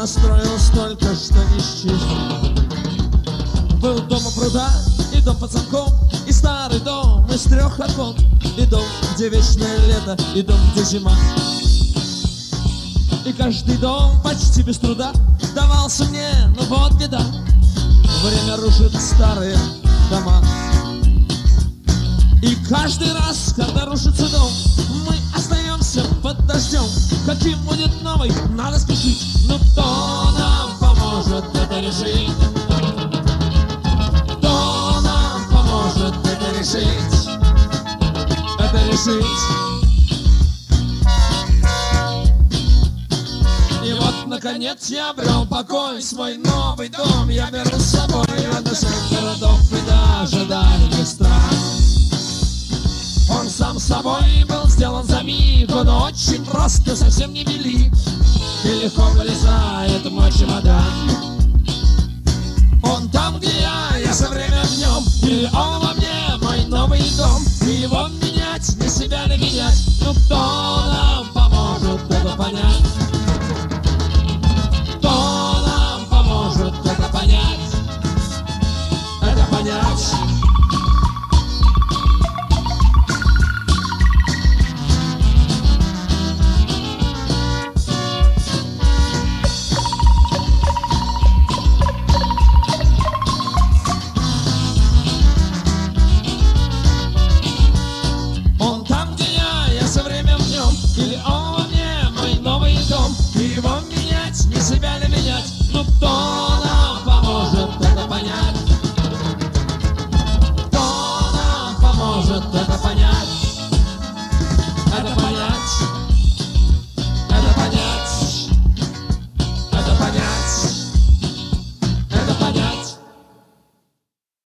настроилась только что не счесть. Был дом у пруда, и дом под замком, и старый дом из 3 окон, и дом, где вечное лето, и дом, где зима. И каждый дом почти без труда давался мне, но вот беда, время рушит старые дома. И каждый раз, когда рушится дом, мы остаемся под дождем. Каким будет новый, надо спешить. Но кто нам поможет это решить? Кто нам поможет это решить? Это решить. И вот, наконец, я обрел покой, свой новый дом я беру с собой. Это 6 городов и даже дальний страх. Он сам собой был сделан за миг, он очень просто, совсем не велик, и легко вылезает мой чемодан.